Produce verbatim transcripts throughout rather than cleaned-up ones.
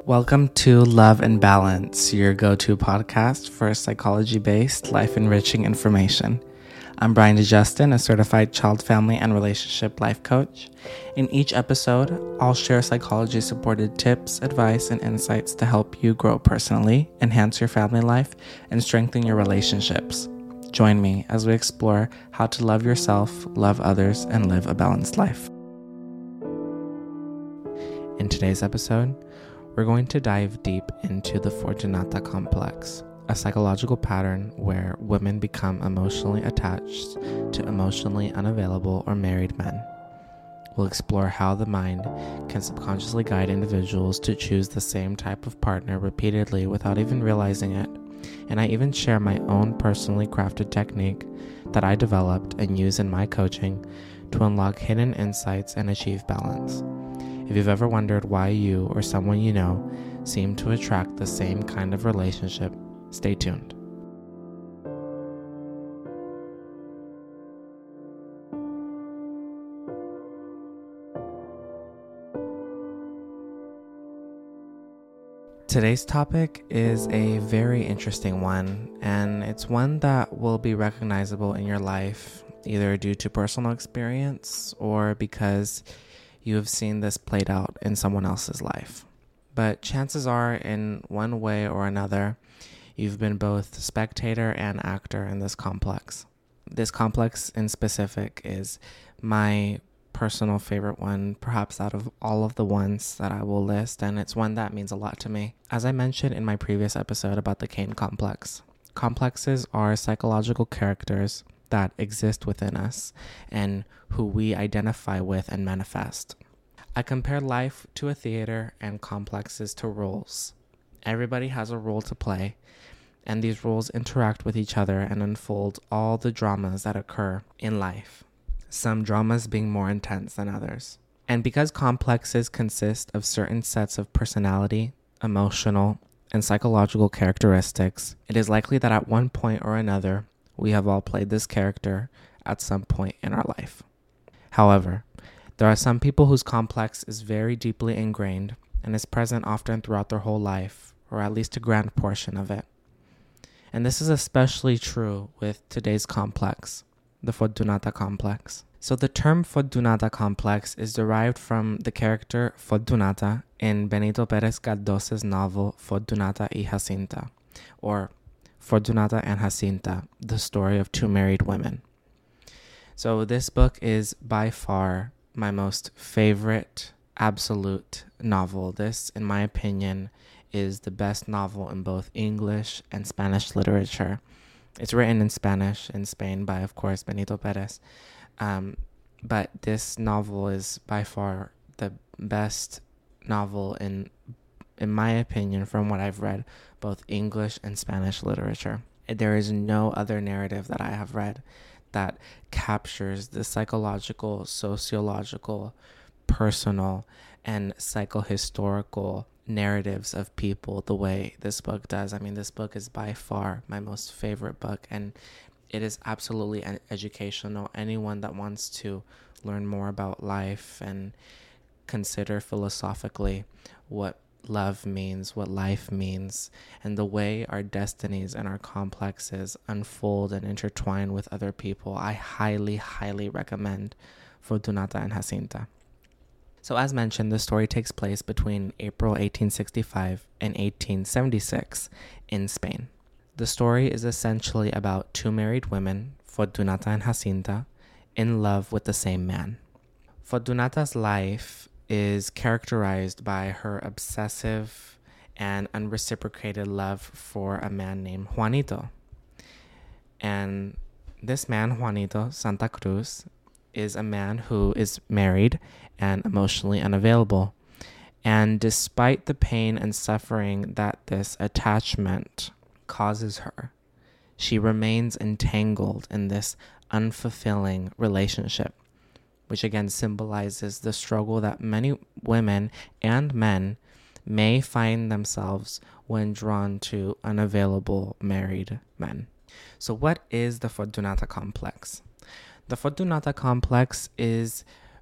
Welcome to Love and Balance, your go-to podcast for psychology-based, life-enriching information. I'm Brian DeJustin, a certified child, family, and relationship life coach. In each episode, I'll share psychology-supported tips, advice, and insights to help you grow personally, enhance your family life, and strengthen your relationships. Join me as we explore how to love yourself, love others, and live a balanced life. In today's episode, we're going to dive deep into the Fortunata complex, a psychological pattern where women become emotionally attached to emotionally unavailable or married men. We'll explore how the mind can subconsciously guide individuals to choose the same type of partner repeatedly without even realizing it. And I even share my own personally crafted technique that I developed and use in my coaching to unlock hidden insights and achieve balance. If you've ever wondered why you or someone you know seem to attract the same kind of relationship, stay tuned. Today's topic is a very interesting one, and it's one that will be recognizable in your life, either due to personal experience or because you have seen this played out in someone else's life. But chances are, in one way or another, you've been both spectator and actor in this complex. This complex in specific is my personal favorite one, perhaps out of all of the ones that I will list, and it's one that means a lot to me. As I mentioned in my previous episode about the Cain complex, complexes are psychological characters that exist within us and who we identify with and manifest. I compare life to a theater and complexes to roles. Everybody has a role to play, and these roles interact with each other and unfold all the dramas that occur in life, some dramas being more intense than others. And because complexes consist of certain sets of personality, emotional, and psychological characteristics, it is likely that at one point or another, we have all played this character at some point in our life. However, there are some people whose complex is very deeply ingrained and is present often throughout their whole life, or at least a grand portion of it. And this is especially true with today's complex, the Fortunata complex. So the term Fortunata complex is derived from the character Fortunata in Benito Pérez Galdós's novel Fortunata y Jacinta, or Fortunata and Jacinta, the story of two married women. So this book is by far my most favorite absolute novel. This, in my opinion, is the best novel in both English and Spanish literature. It's written in Spanish in Spain by, of course, Benito Pérez. Um, but this novel is by far the best novel in in my opinion, from what I've read, both English and Spanish literature. There is no other narrative that I have read that captures the psychological, sociological, personal, and psychohistorical narratives of people the way this book does. I mean, this book is by far my most favorite book, and it is absolutely educational. Anyone that wants to learn more about life and consider philosophically what love means, what life means, and the way our destinies and our complexes unfold and intertwine with other people, I highly, highly recommend Fortunata and Jacinta. So as mentioned, the story takes place between April eighteen sixty-five and eighteen seventy-six in Spain. The story is essentially about two married women, Fortunata and Jacinta, in love with the same man. Fortunata's life is characterized by her obsessive and unreciprocated love for a man named Juanito. And this man, Juanito Santa Cruz, is a man who is married and emotionally unavailable. And despite the pain and suffering that this attachment causes her, she remains entangled in this unfulfilling relationship, which again symbolizes the struggle that many women and men may find themselves when drawn to unavailable married men. So what is the Fortunata complex? The Fortunata complex is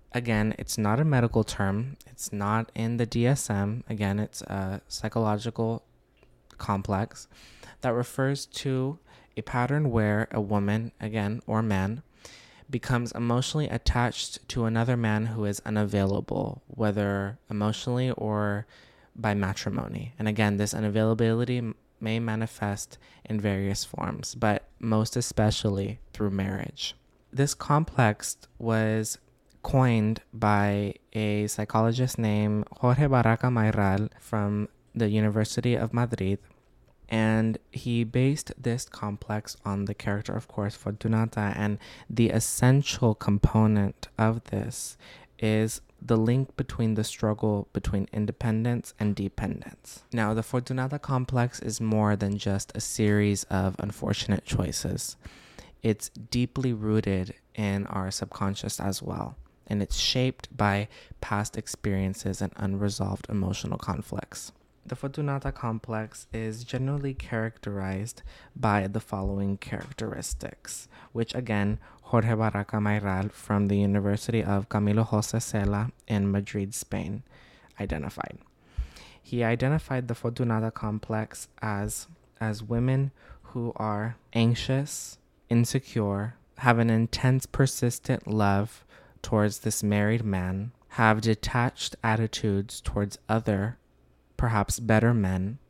Again, it's not a medical term. It's not in the D S M. Again, it's a psychological complex that refers to a pattern where a woman, again, or man, becomes emotionally attached to another man who is unavailable, whether emotionally or by matrimony. And again, this unavailability may manifest in various forms, but most especially through marriage. This complex was coined by a psychologist named Jorge Barraca Mayral from the University of Madrid, and he based this complex on the character, of course, Fortunata, and the essential component of this is the link between the struggle between independence and dependence. Now, the Fortunata complex is more than just a series of unfortunate choices. It's deeply rooted in our subconscious as well, and it's shaped by past experiences and unresolved emotional conflicts. The Fortunata complex is generally characterized by the following characteristics, which again, Jorge Barraca Mayral from the University of Camilo José Cela in Madrid, Spain, identified. He identified the Fortunata complex as, as women who are anxious, insecure, have an intense, persistent love towards this married man, have detached attitudes towards other perhaps better men,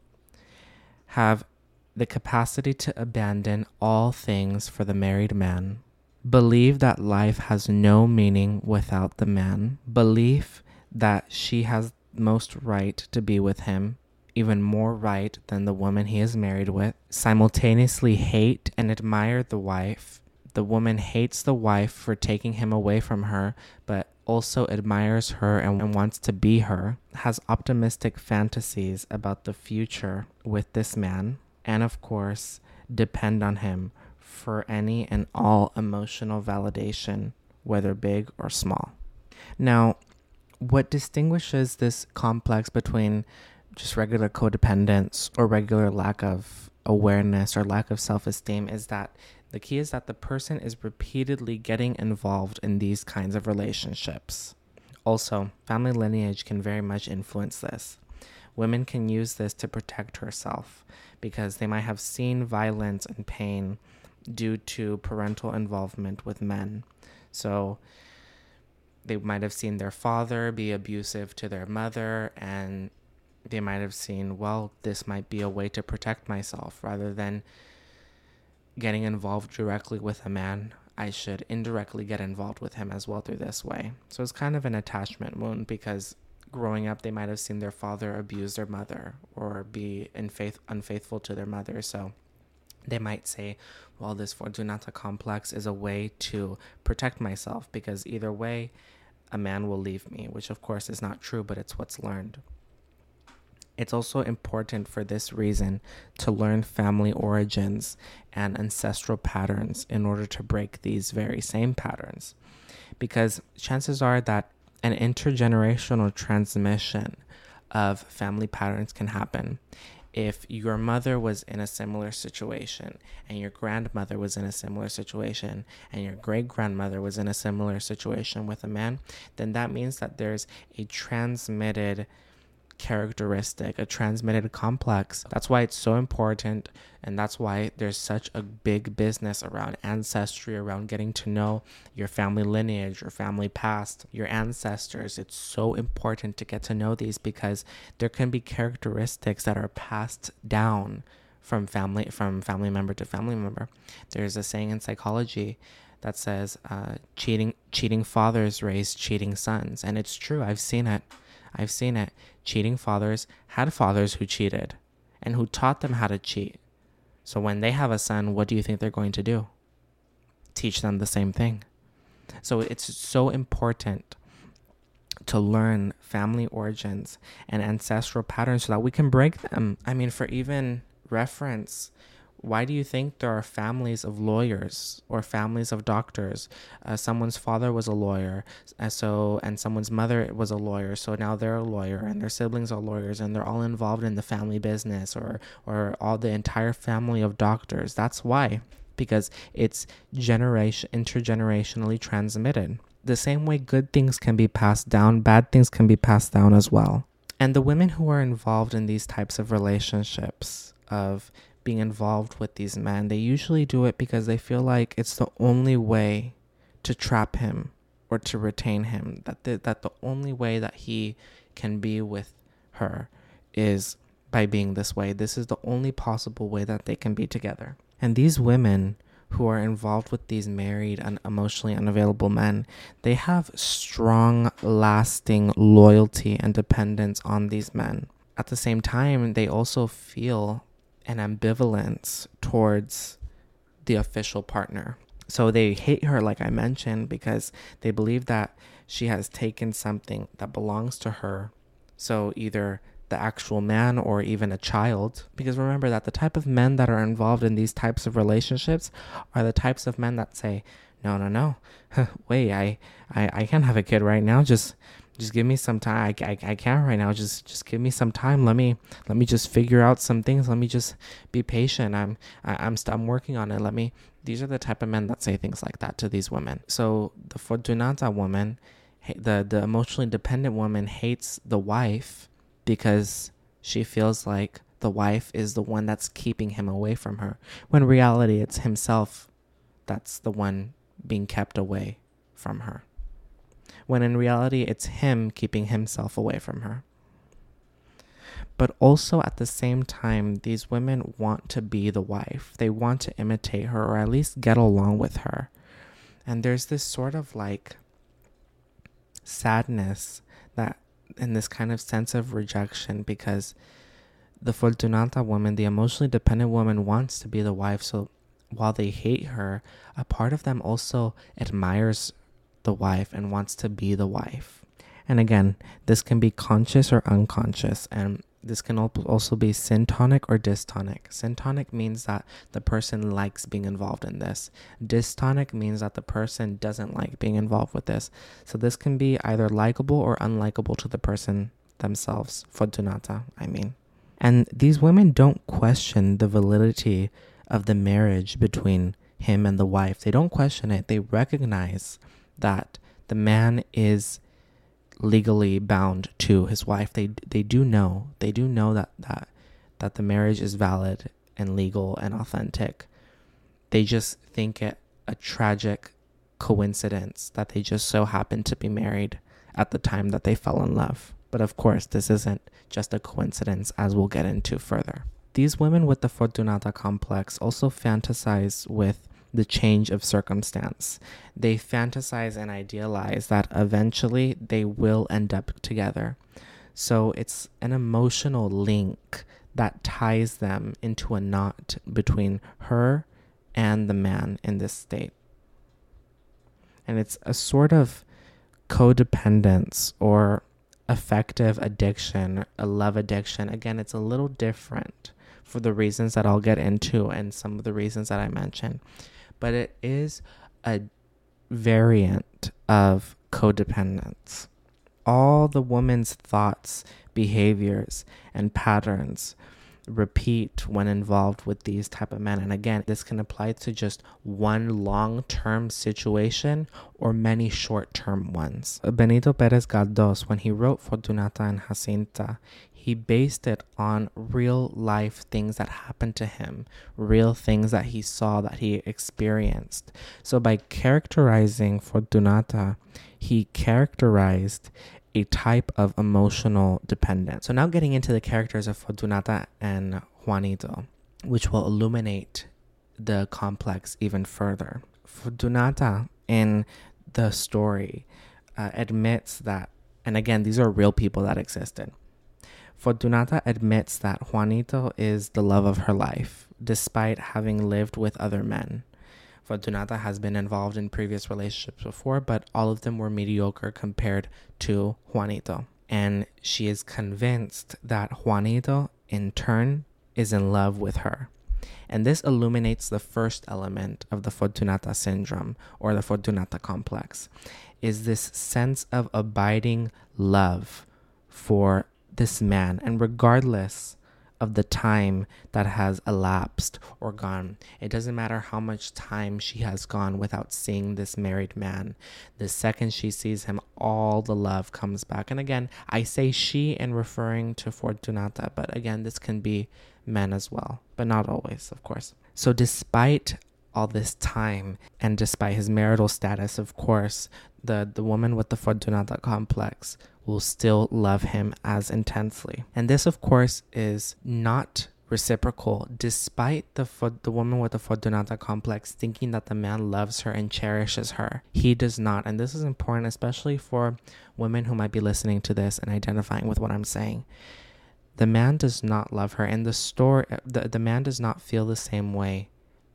have the capacity to abandon all things for the married man, believe that life has no meaning without the man, believe that she has most right to be with him, even more right than the woman he is married with, simultaneously hate and admire the wife. The woman hates the wife for taking him away from her, but also admires her and, and wants to be her, has optimistic fantasies about the future with this man, and of course, depend on him for any and all emotional validation, whether big or small. Now, what distinguishes this complex between just regular codependence or regular lack of awareness or lack of self-esteem is that the key is that the person is repeatedly getting involved in these kinds of relationships. Also, family lineage can very much influence this. Women can use this to protect herself because they might have seen violence and pain due to parental involvement with men. So they might have seen their father be abusive to their mother, and they might have seen, well, this might be a way to protect myself rather than getting involved directly with a man. I should indirectly get involved with him as well through this way. So it's kind of an attachment wound because growing up, they might have seen their father abuse their mother or be unfaith- unfaithful to their mother. So they might say, well, this Fortunata complex is a way to protect myself because either way, a man will leave me, which of course is not true, but it's what's learned. It's also important for this reason to learn family origins and ancestral patterns in order to break these very same patterns. Because chances are that an intergenerational transmission of family patterns can happen. If your mother was in a similar situation and your grandmother was in a similar situation and your great-grandmother was in a similar situation with a man, then that means that there's a transmitted characteristic, a transmitted complex. That's why it's so important, and that's why there's such a big business around ancestry, around getting to know your family lineage, your family past, your ancestors. It's so important to get to know these because there can be characteristics that are passed down from family from family member to family member. There's a saying in psychology that says uh, cheating cheating fathers raise cheating sons, and it's true. I've seen it. I've seen it. Cheating fathers had fathers who cheated and who taught them how to cheat. So when they have a son, what do you think they're going to do? Teach them the same thing. So it's so important to learn family origins and ancestral patterns so that we can break them. I mean, for even reference, why do you think there are families of lawyers or families of doctors? Uh, someone's father was a lawyer, uh, so and someone's mother was a lawyer, so now they're a lawyer, and their siblings are lawyers, and they're all involved in the family business, or or all the entire family of doctors. That's why, because it's generation intergenerationally transmitted. the same way good things can be passed down, bad things can be passed down as well. And the women who are involved in these types of relationships, of being involved with these men, they usually do it because they feel like it's the only way to trap him or to retain him, that the, that the only way that he can be with her is by being this way. This is the only possible way that they can be together. And these women who are involved with these married and emotionally unavailable men, they have strong, lasting loyalty and dependence on these men. At the same time, they also feel an ambivalence towards the official partner. So they hate her, like I mentioned, because they believe that she has taken something that belongs to her. So either the actual man or even a child. Because remember that the type of men that are involved in these types of relationships are the types of men that say, no, no, no, wait, I, I, I can't have a kid right now. Just just give me some time. I, I, I can't right now. Just just give me some time. Let me let me just figure out some things. Let me just be patient. I'm I, I'm st- I'm working on it. Let me. These are the type of men that say things like that to these women. So the Fortunata woman, the the emotionally dependent woman, hates the wife because she feels like the wife is the one that's keeping him away from her, when in reality it's himself that's the one being kept away from her. When in reality it's him keeping himself away from her. But also at the same time, these women want to be the wife. They want to imitate her, or at least get along with her. And there's this sort of like sadness that, and this kind of sense of rejection, because the Fortunata woman, the emotionally dependent woman, wants to be the wife. So while they hate her, a part of them also admires the wife and wants to be the wife. And again, this can be conscious or unconscious, and this can also be syntonic or dystonic. Syntonic means that the person likes being involved in this. Dystonic means that the person doesn't like being involved with this. So this can be either likable or unlikable to the person themselves. Fortunata, I mean. And these women don't question the validity of the marriage between him and the wife. They don't question it. They recognize that the man is legally bound to his wife. They they do know. They do know that that that the marriage is valid and legal and authentic. They just think it a tragic coincidence that they just so happened to be married at the time that they fell in love. But of course, this isn't just a coincidence, as we'll get into further. These women with the Fortunata complex also fantasize with the change of circumstance. They fantasize and idealize that eventually they will end up together. So it's an emotional link that ties them into a knot between her and the man in this state. And it's a sort of codependence or affective addiction, a love addiction. Again, it's a little different for the reasons that I'll get into and some of the reasons that I mentioned. But it is a variant of codependence. All the woman's thoughts, behaviors, and patterns repeat when involved with these type of men. And again, this can apply to just one long-term situation or many short-term ones. Benito Perez Galdós, when he wrote Fortunata and Jacinta, he based it on real life things that happened to him, real things that he saw, that he experienced. So by characterizing Fortunata, he characterized a type of emotional dependence. So now getting into the characters of Fortunata and Juanito, which will illuminate the complex even further. Fortunata in the story uh, admits that, and again, these are real people that existed. Fortunata admits that Juanito is the love of her life, despite having lived with other men. Fortunata has been involved in previous relationships before, but all of them were mediocre compared to Juanito. And she is convinced that Juanito, in turn, is in love with her. And this illuminates the first element of the Fortunata syndrome, or the Fortunata complex, is this sense of abiding love for this man. And regardless of the time that has elapsed or gone. It doesn't matter how much time she has gone without seeing this married man. The second she sees him, all the love comes back. And again, I say she and referring to Fortunata, but again, this can be men as well, but not always, of course. So despite all this time and despite his marital status, of course, the, the woman with the Fortunata complex will still love him as intensely. And this, of course, is not reciprocal, despite the the woman with the Fortunata complex thinking that the man loves her and cherishes her. He does not. And this is important, especially for women who might be listening to this and identifying with what I'm saying. The man does not love her, and the story, the, the man does not feel the same way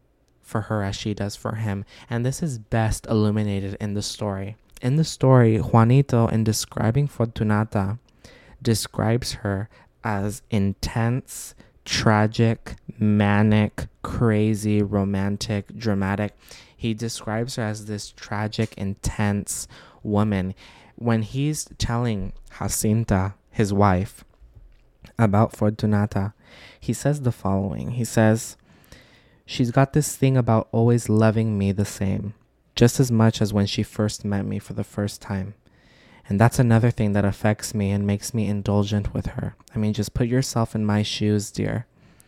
for her as she does for him. And this is best illuminated in the story. In the story, Juanito, in describing Fortunata, describes her as intense, tragic, manic, crazy, romantic, dramatic. He describes her as this tragic, intense woman. When he's telling Jacinta, his wife, about Fortunata, he says the following. He says, "She's got this thing about always loving me the same, just as much as when she first met me for the first time. And that's another thing that affects me and makes me indulgent with her. I mean, just put yourself in my shoes, dear.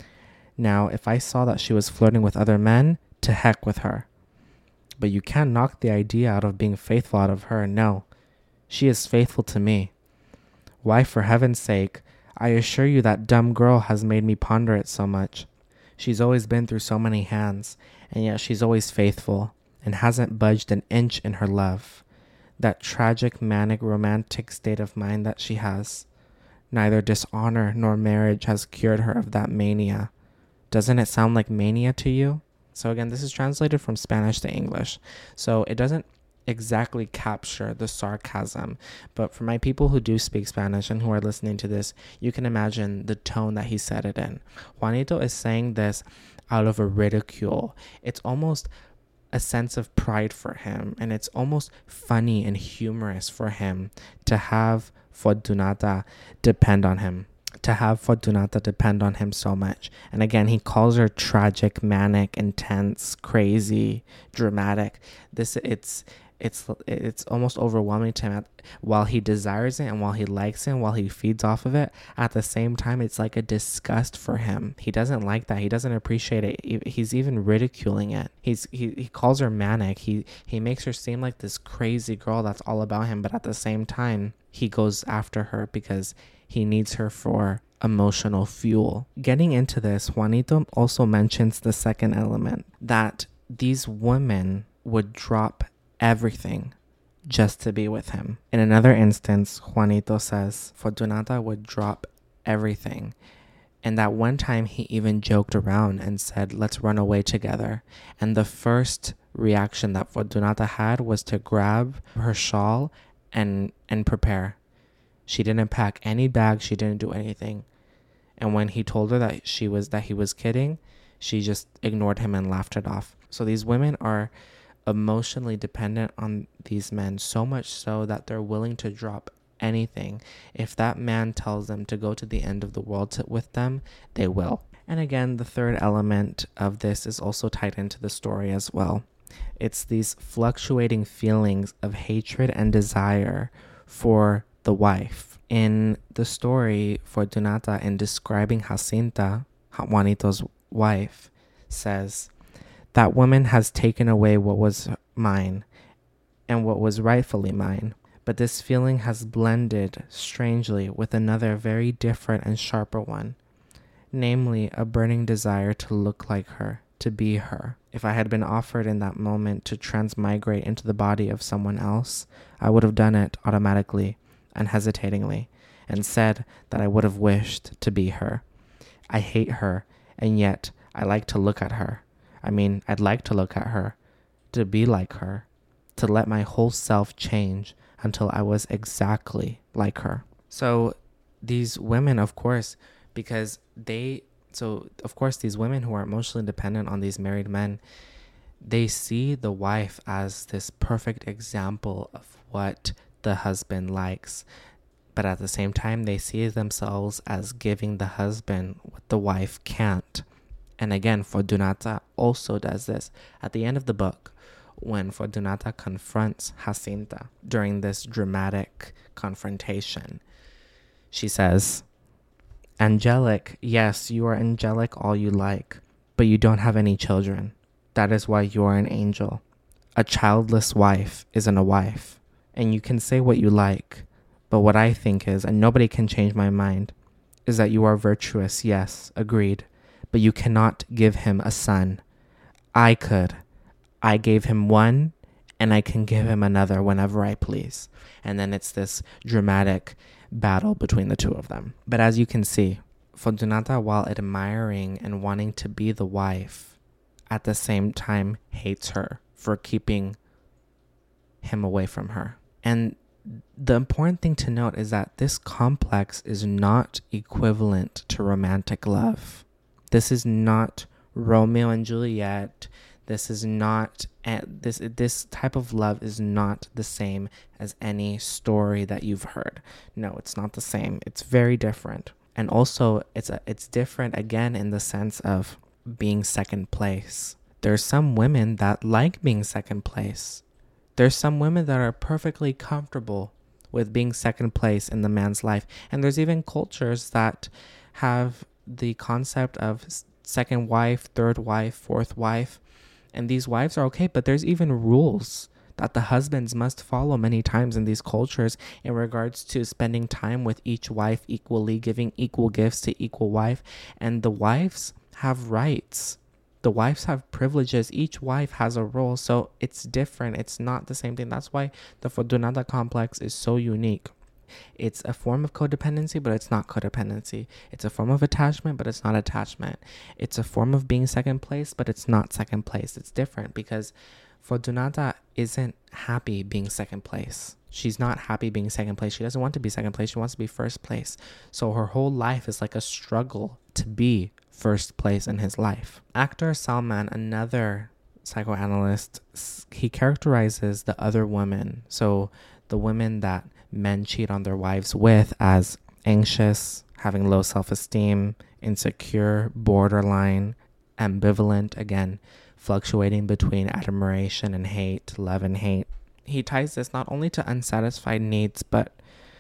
Now, if I saw that she was flirting with other men, to heck with her. But you can't knock the idea out of being faithful out of her. No, she is faithful to me. Why, for heaven's sake, I assure you that dumb girl has made me ponder it so much. She's always been through so many hands, and yet she's always faithful and hasn't budged an inch in her love. That tragic, manic, romantic state of mind that she has. Neither dishonor nor marriage has cured her of that mania. Doesn't it sound like mania to you?" So again, this is translated from Spanish to English. So it doesn't exactly capture the sarcasm, but for my people who do speak Spanish and who are listening to this, you can imagine the tone that he said it in. Juanito is saying this out of a ridicule. It's almost a sense of pride for him, and it's almost funny and humorous for him to have Fortunata depend on him. To have Fortunata depend on him so much. And again, he calls her tragic, manic, intense, crazy, dramatic. This it's it's it's almost overwhelming to him. At, while he desires it and while he likes it and while he feeds off of it, at the same time, it's like a disgust for him. He doesn't like that. He doesn't appreciate it. He's even ridiculing it. He's he, he calls her manic. He he makes her seem like this crazy girl that's all about him, but at the same time, he goes after her because he needs her for emotional fuel. Getting into this, Juanito also mentions the second element, that these women would drop everything just to be with him. In another instance, Juanito says Fortunata would drop everything. And that one time he even joked around and said, "Let's run away together." And the first reaction that Fortunata had was to grab her shawl and and prepare. She didn't pack any bags. She didn't do anything. And when he told her that she was that he was kidding, she just ignored him and laughed it off. So these women are emotionally dependent on these men, so much so that they're willing to drop anything. If that man tells them to go to the end of the world to, with them, they will. And again, the third element of this is also tied into the story as well. It's these fluctuating feelings of hatred and desire for the wife. In the story, Fortunata, in describing Jacinta, Juanito's wife, says, "That woman has taken away what was mine and what was rightfully mine, but this feeling has blended strangely with another very different and sharper one, namely a burning desire to look like her, to be her. If I had been offered in that moment to transmigrate into the body of someone else, I would have done it automatically, unhesitatingly, and said that I would have wished to be her. I hate her, and yet I like to look at her. I mean, I'd like to look at her, to be like her, to let my whole self change until I was exactly like her." So these women, of course, because they, so of course, these women who are emotionally dependent on these married men, they see the wife as this perfect example of what the husband likes. But at the same time, they see themselves as giving the husband what the wife can't. And again, Fortunata also does this. At the end of the book, when Fortunata confronts Jacinta during this dramatic confrontation, she says, "Angelic, yes, you are angelic all you like, but you don't have any children. That is why you are an angel. A childless wife isn't a wife. And you can say what you like, but what I think is, and nobody can change my mind, is that you are virtuous, yes, agreed, but you cannot give him a son. I could. I gave him one, and I can give him another whenever I please." And then it's this dramatic battle between the two of them. But as you can see, Fortunata, while admiring and wanting to be the wife, at the same time hates her for keeping him away from her. And the important thing to note is that this complex is not equivalent to romantic love. This is not Romeo and Juliet. This is not, this this type of love is not the same as any story that you've heard. No, it's not the same. It's very different. And also, it's a, it's different again in the sense of being second place. There's some women that like being second place. There's some women that are perfectly comfortable with being second place in the man's life. And there's even cultures that have the concept of second wife, third wife, fourth wife. And these wives are okay, but there's even rules that the husbands must follow many times in these cultures in regards to spending time with each wife equally, giving equal gifts to equal wife. And the wives have rights. The wives have privileges. Each wife has a role. So it's different. It's not the same thing. That's why the Fortunata complex is so unique. It's a form of codependency, but it's not codependency. It's a form of attachment, but it's not attachment. It's a form of being second place, but it's not second place. It's different because Fortunata isn't happy being second place. She's not happy being second place. She doesn't want to be second place. She wants to be first place. So her whole life is like a struggle to be first place in his life. Actor Salman, another psychoanalyst, he characterizes the other women, so the women that men cheat on their wives with, as anxious, having low self-esteem, insecure, borderline, ambivalent, again, fluctuating between admiration and hate, love and hate. He ties this not only to unsatisfied needs, but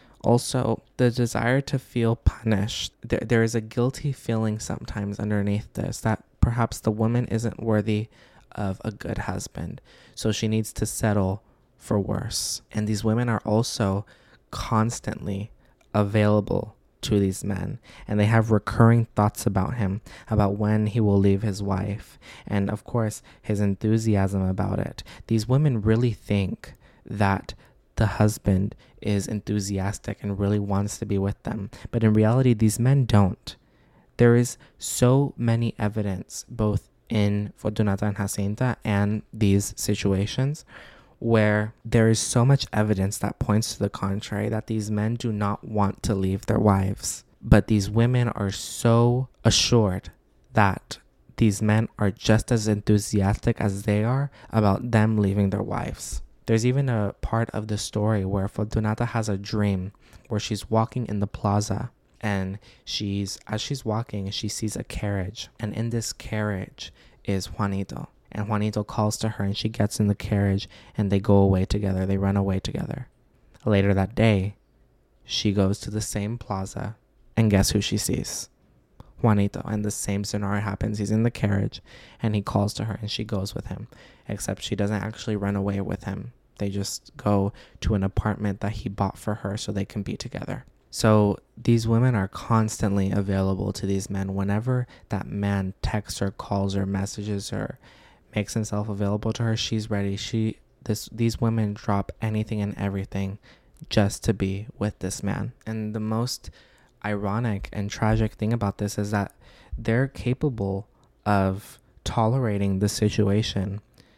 also the desire to feel punished. There, there is a guilty feeling sometimes underneath this, that perhaps the woman isn't worthy of a good husband, so she needs to settle for worse. And these women are also constantly available to these men, and they have recurring thoughts about him, about when he will leave his wife, and of course his enthusiasm about it. These women really think that the husband is enthusiastic and really wants to be with them, but in reality these men don't. There is so many evidence both in Fortunata and Jacinta and these situations where there is so much evidence that points to the contrary, that these men do not want to leave their wives. But these women are so assured that these men are just as enthusiastic as they are about them leaving their wives. There's even a part of the story where Fortunata has a dream where she's walking in the plaza, and she's as she's walking, she sees a carriage, and in this carriage is Juanito. And Juanito calls to her and she gets in the carriage and they go away together. They run away together. Later that day, she goes to the same plaza and guess who she sees? Juanito. And the same scenario happens. He's in the carriage and he calls to her and she goes with him. Except she doesn't actually run away with him. They just go to an apartment that he bought for her so they can be together. So these women are constantly available to these men. Whenever that man texts her, calls her, messages her, makes himself available to her, she's ready. She, this, these women drop anything and everything just to be with this man. And the most ironic and tragic thing about this is that they're capable of tolerating the situation.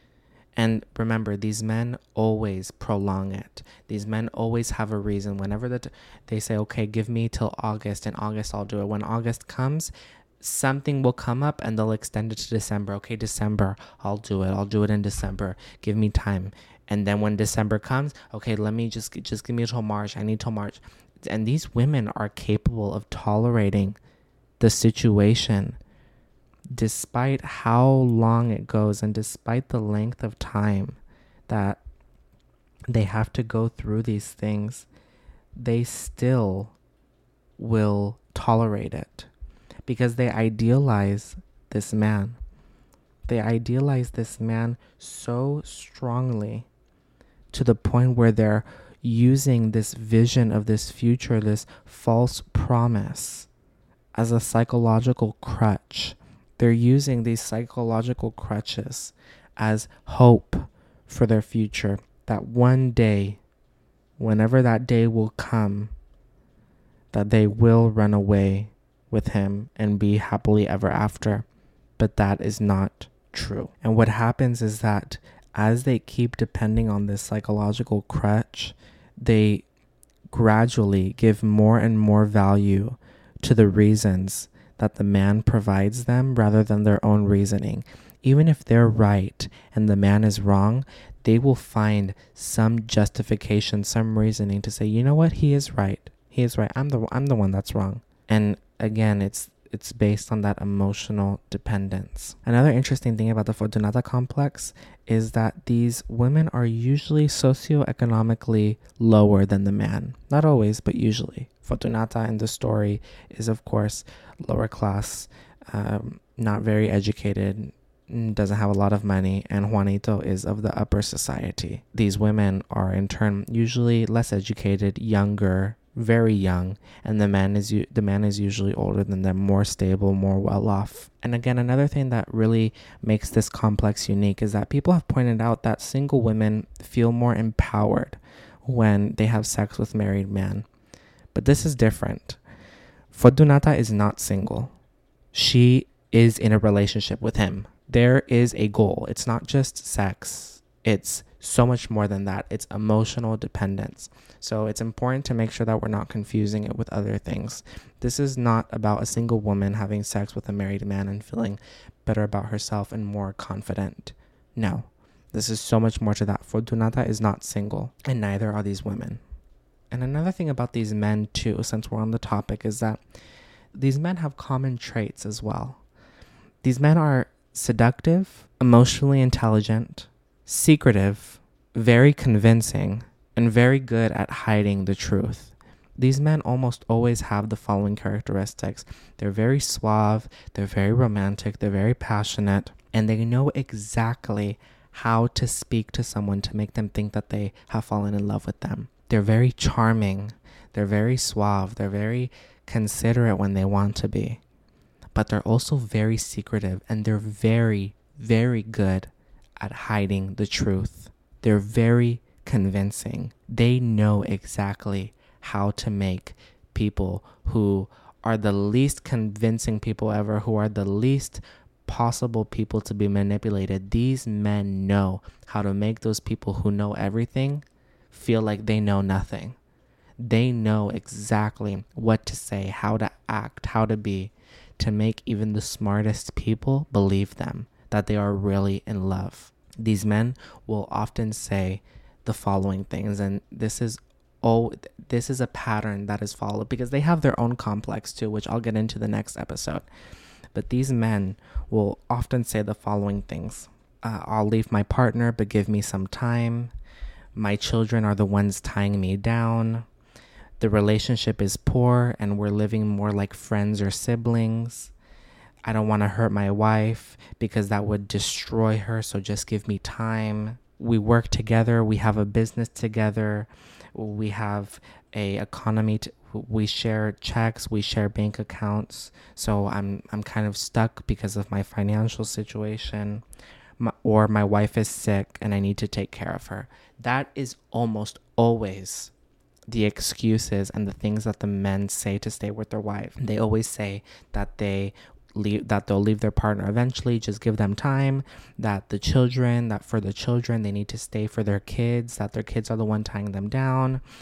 And remember, these men always prolong it. These men always have a reason. Whenever the t- they say, okay, give me till August. In August, I'll do it. When August comes, something will come up and they'll extend it to December. Okay, December, I'll do it. I'll do it in December. Give me time. And then when December comes, okay, let me just just give me till March. I need till March. And these women are capable of tolerating the situation despite how long it goes and despite the length of time that they have to go through these things. They still will tolerate it because they idealize this man. They idealize this man so strongly to the point where they're using this vision of this future, this false promise, as a psychological crutch. They're using these psychological crutches as hope for their future, that one day, whenever that day will come, that they will run away with him and be happily ever after. But that is not true. And what happens is that as they keep depending on this psychological crutch, they gradually give more and more value to the reasons that the man provides them rather than their own reasoning. Even if they're right and the man is wrong, they will find some justification, some reasoning to say, you know what, he is right. He is right. I'm the I'm the one that's wrong. And again, it's it's based on that emotional dependence. Another interesting thing about the Fortunata complex is that these women are usually socioeconomically lower than the man. Not always, but usually. Fortunata in the story is, of course, lower class, um, not very educated, doesn't have a lot of money, and Juanito is of the upper society. These women are in turn usually less educated, younger, very young, and the man is the man is usually older than them, more stable, more well off. And again, another thing that really makes this complex unique is that people have pointed out that single women feel more empowered when they have sex with married men. But this is different. Fortunata is not single. She is in a relationship with him. There is a goal. It's not just sex. It's so much more than that. It's emotional dependence. So it's important to make sure that we're not confusing it with other things. This is not about a single woman having sex with a married man and feeling better about herself and more confident. No, this is so much more to that. Fortunata is not single, and neither are these women. And another thing about these men too, since we're on the topic, is that these men have common traits as well. These men are seductive, emotionally intelligent, secretive, very convincing, and very good at hiding the truth. These men almost always have the following characteristics. They're very suave, they're very romantic, they're very passionate, and they know exactly how to speak to someone to make them think that they have fallen in love with them. They're very charming, they're very suave, they're very considerate when they want to be. But they're also very secretive, and they're very, very good at hiding the truth. They're very convincing. They know exactly how to make people who are the least convincing people ever, who are the least possible people to be manipulated. These men know how to make those people who know everything feel like they know nothing. They know exactly what to say, how to act, how to be, to make even the smartest people believe them, that they are really in love. These men will often say the following things, and this is oh this is a pattern that is followed because they have their own complex too, which I'll get into the next episode. But these men will often say the following things. Uh, I'll leave my partner, but give me some time. My children are the ones tying me down. The relationship is poor and we're living more like friends or siblings. I don't want to hurt my wife because that would destroy her, so just give me time. We work together. We have a business together. We have a economy. To, we share checks. We share bank accounts. So I'm I'm kind of stuck because of my financial situation. My, or my wife is sick and I need to take care of her. That is almost always the excuses and the things that the men say to stay with their wife. They always say that they leave, that they'll leave their partner eventually, just give them time, that the children, that for the children, they need to stay for their kids, that their kids are the one tying them down,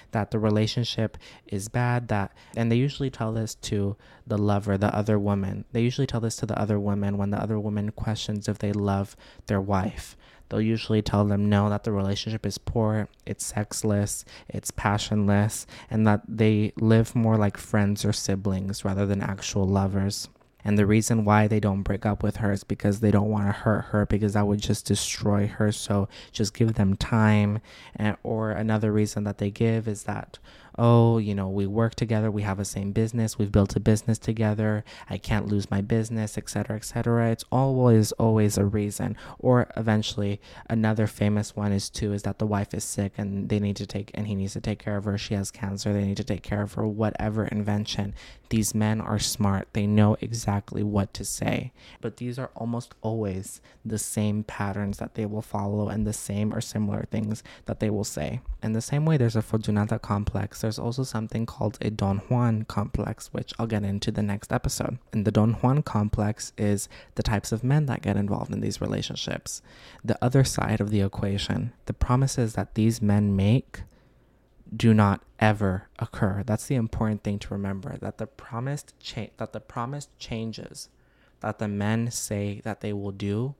that the relationship is bad, that, and they usually tell this to the lover, the other woman. They usually tell this to the other woman when the other woman questions if they love their wife. They'll usually tell them no, that the relationship is poor, it's sexless, it's passionless, and that they live more like friends or siblings rather than actual lovers. And the reason why they don't break up with her is because they don't want to hurt her, because that would just destroy her. So just give them time. And, or another reason that they give is that, oh, you know, we work together, we have the same business, we've built a business together, I can't lose my business, et cetera, et cetera. It's always, always a reason. Or eventually, another famous one is too, is that the wife is sick and they need to take, and he needs to take care of her. She has cancer, they need to take care of her, whatever invention. These men are smart. They know exactly what to say. But these are almost always the same patterns that they will follow and the same or similar things that they will say. In the same way, there's a Fortunata complex. There's also something called a Don Juan complex, which I'll get into the next episode. And the Don Juan complex is the types of men that get involved in these relationships. The other side of the equation, the promises that these men make do not ever occur. That's the important thing to remember, that the promised cha- that the promised changes that the men say that they will do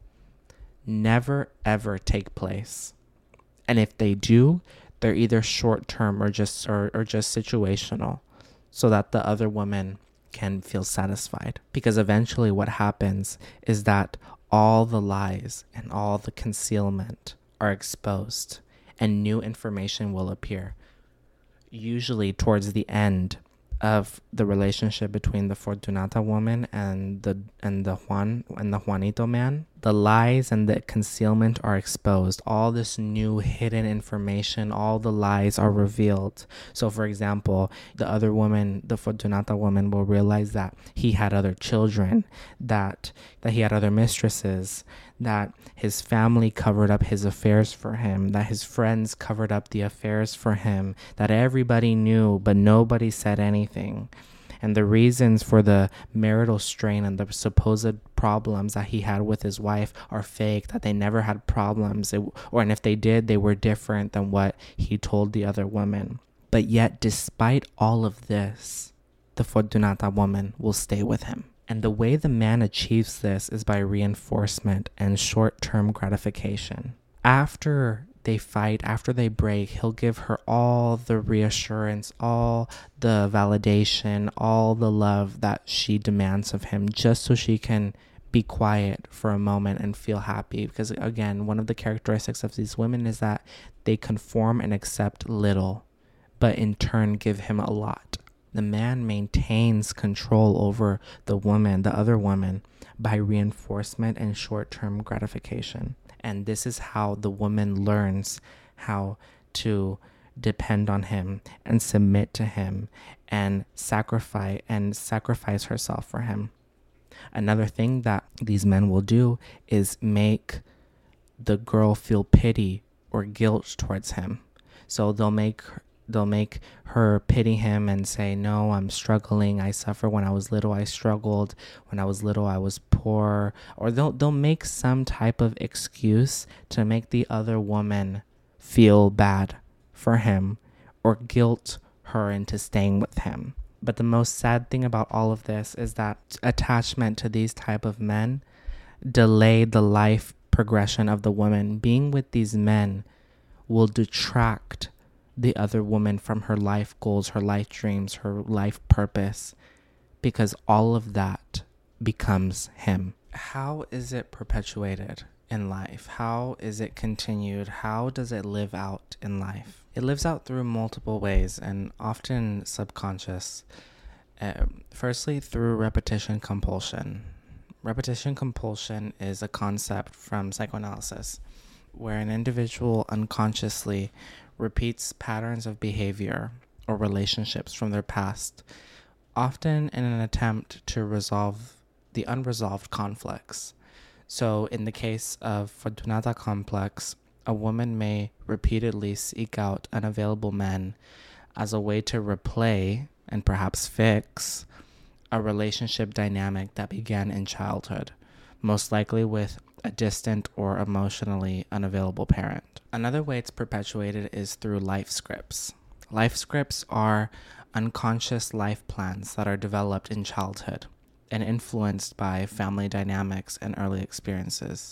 never ever take place. And if they do, they're either short-term or just or, or just situational, so that the other woman can feel satisfied. Because eventually what happens is that all the lies and all the concealment are exposed and new information will appear. Usually towards the end of the relationship between the Fortunata woman and the and the Juan and the Juanito man, the lies and the concealment are exposed. All this new hidden information, all the lies are revealed. So for example, the other woman, the Fortunata woman, will realize that he had other children, that that he had other mistresses, that his family covered up his affairs for him, that his friends covered up the affairs for him, that everybody knew but nobody said anything. And the reasons for the marital strain and the supposed problems that he had with his wife are fake, that they never had problems, it, or and if they did, they were different than what he told the other women. But yet, despite all of this, the Fortunata woman will stay with him. And the way the man achieves this is by reinforcement and short-term gratification. After they fight, after they break, he'll give her all the reassurance, all the validation, all the love that she demands of him, just so she can be quiet for a moment and feel happy. Because again, one of the characteristics of these women is that they conform and accept little, but in turn give him a lot. The man maintains control over the woman, the other woman, by reinforcement and short-term gratification. And this is how the woman learns how to depend on him and submit to him and sacrifice and sacrifice herself for him. Another thing that these men will do is make the girl feel pity or guilt towards him. So they'll make They'll make her pity him and say, no, I'm struggling. I suffer. When I was little, I struggled. When I was little, I was poor. Or they'll they'll make some type of excuse to make the other woman feel bad for him or guilt her into staying with him. But the most sad thing about all of this is that attachment to these type of men delay the life progression of the woman. Being with these men will detract the other woman from her life goals, her life dreams, her life purpose, because all of that becomes him. How is it perpetuated in life? How is it continued? How does it live out in life? It lives out through multiple ways and often subconscious. Uh, firstly, through repetition compulsion. Repetition compulsion is a concept from psychoanalysis where an individual unconsciously repeats patterns of behavior or relationships from their past, often in an attempt to resolve the unresolved conflicts. So in the case of Fortunata complex, a woman may repeatedly seek out unavailable men as a way to replay and perhaps fix a relationship dynamic that began in childhood, most likely with a distant or emotionally unavailable parent. Another way it's perpetuated is through life scripts. Life scripts are unconscious life plans that are developed in childhood and influenced by family dynamics and early experiences.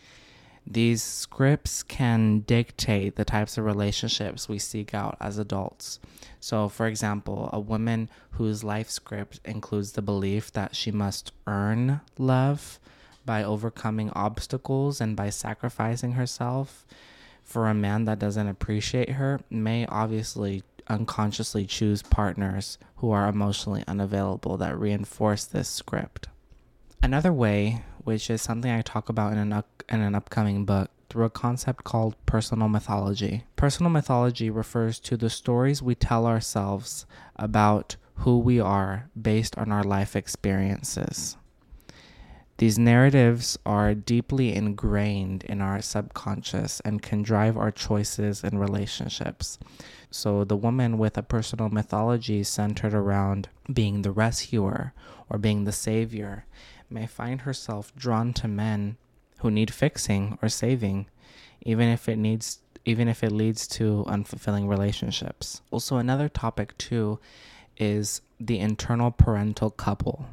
These scripts can dictate the types of relationships we seek out as adults. So, for example, a woman whose life script includes the belief that she must earn love by overcoming obstacles and by sacrificing herself for a man that doesn't appreciate her may obviously unconsciously choose partners who are emotionally unavailable that reinforce this script. Another way, which is something I talk about in an, up, in an upcoming book, through a concept called personal mythology. Personal mythology refers to the stories we tell ourselves about who we are based on our life experiences. These narratives are deeply ingrained in our subconscious and can drive our choices and relationships. So the woman with a personal mythology centered around being the rescuer or being the savior may find herself drawn to men who need fixing or saving, even if it needs even if it leads to unfulfilling relationships. Also, another topic too is the internal parental couple.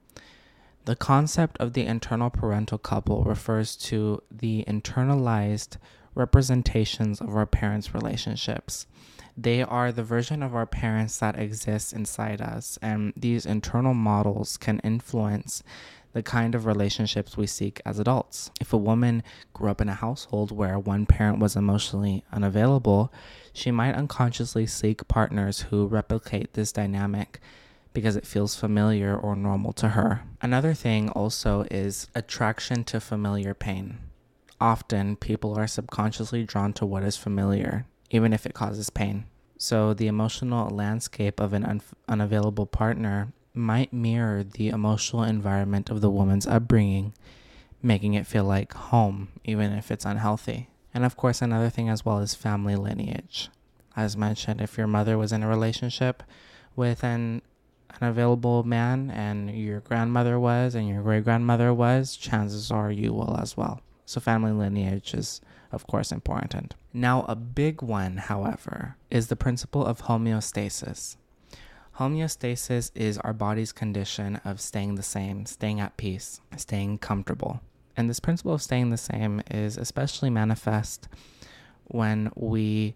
The concept of the internal parental couple refers to the internalized representations of our parents' relationships. They are the version of our parents that exists inside us, and these internal models can influence the kind of relationships we seek as adults. If a woman grew up in a household where one parent was emotionally unavailable, she might unconsciously seek partners who replicate this dynamic because it feels familiar or normal to her. Another thing also is attraction to familiar pain. Often, people are subconsciously drawn to what is familiar, even if it causes pain. So the emotional landscape of an un- unavailable partner might mirror the emotional environment of the woman's upbringing, making it feel like home, even if it's unhealthy. And of course, another thing as well is family lineage. As mentioned, if your mother was in a relationship with an unavailable man and your grandmother was and your great-grandmother was, chances are you will as well. So family lineage is, of course, important. Now, a big one, however, is the principle of homeostasis. Homeostasis is our body's condition of staying the same, staying at peace, staying comfortable. And this principle of staying the same is especially manifest when we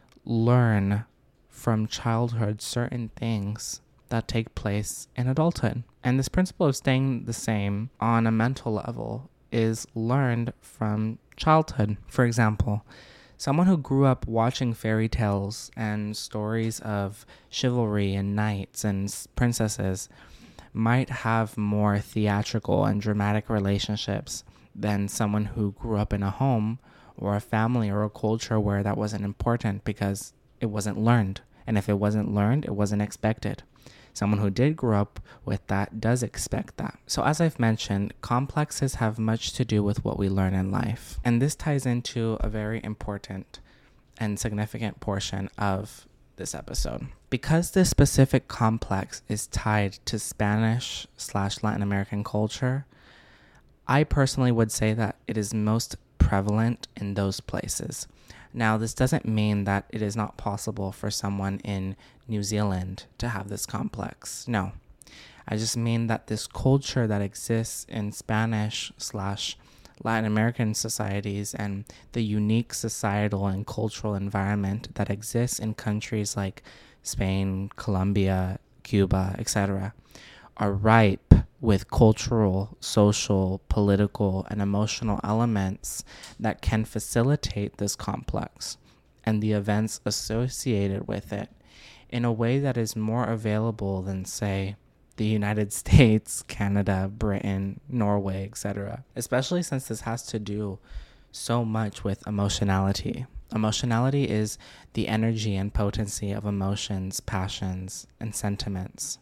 learn from childhood certain things that take place in adulthood. And this principle of staying the same on a mental level is learned from childhood. For example, someone who grew up watching fairy tales and stories of chivalry and knights and princesses might have more theatrical and dramatic relationships than someone who grew up in a home or a family or a culture where that wasn't important because it wasn't learned. And if it wasn't learned, it wasn't expected. Someone who did grow up with that does expect that. So as I've mentioned, complexes have much to do with what we learn in life. And this ties into a very important and significant portion of this episode. Because this specific complex is tied to Spanish slash Latin American culture, I personally would say that it is most prevalent in those places. Now, this doesn't mean that it is not possible for someone in New Zealand to have this complex. No, I just mean that this culture that exists in Spanish slash Latin American societies and the unique societal and cultural environment that exists in countries like Spain, Colombia, Cuba, et cetera, are ripe with cultural, social, political, and emotional elements that can facilitate this complex and the events associated with it in a way that is more available than, say, the United States, Canada, Britain, Norway, et cetera. Especially since this has to do so much with emotionality. Emotionality is the energy and potency of emotions, passions, and sentiments.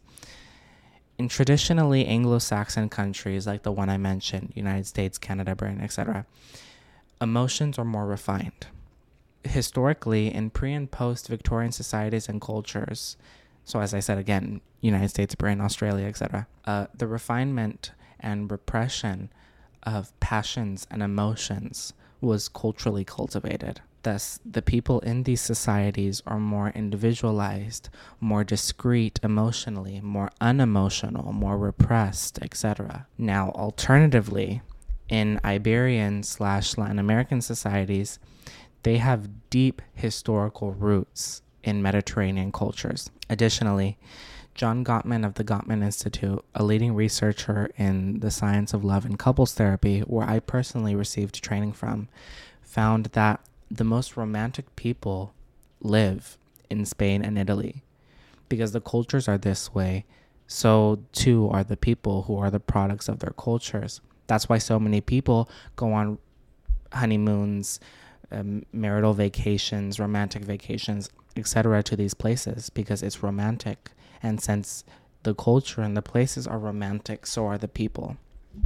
In traditionally Anglo-Saxon countries like the one I mentioned, United States, Canada, Britain, et cetera, emotions are more refined. Historically, in pre- and post-Victorian societies and cultures, so as I said again, United States, Britain, Australia, et cetera, uh, the refinement and repression of passions and emotions was culturally cultivated. Thus, the people in these societies are more individualized, more discreet emotionally, more unemotional, more repressed, et cetera. Now, alternatively, in Iberian slash Latin American societies, they have deep historical roots in Mediterranean cultures. Additionally, John Gottman of the Gottman Institute, a leading researcher in the science of love and couples therapy, where I personally received training from, found that the most romantic people live in Spain and Italy. Because the cultures are this way, so too are the people who are the products of their cultures. That's why so many people go on honeymoons, um, marital vacations, romantic vacations, et cetera to these places, because it's romantic. And since the culture and the places are romantic, so are the people.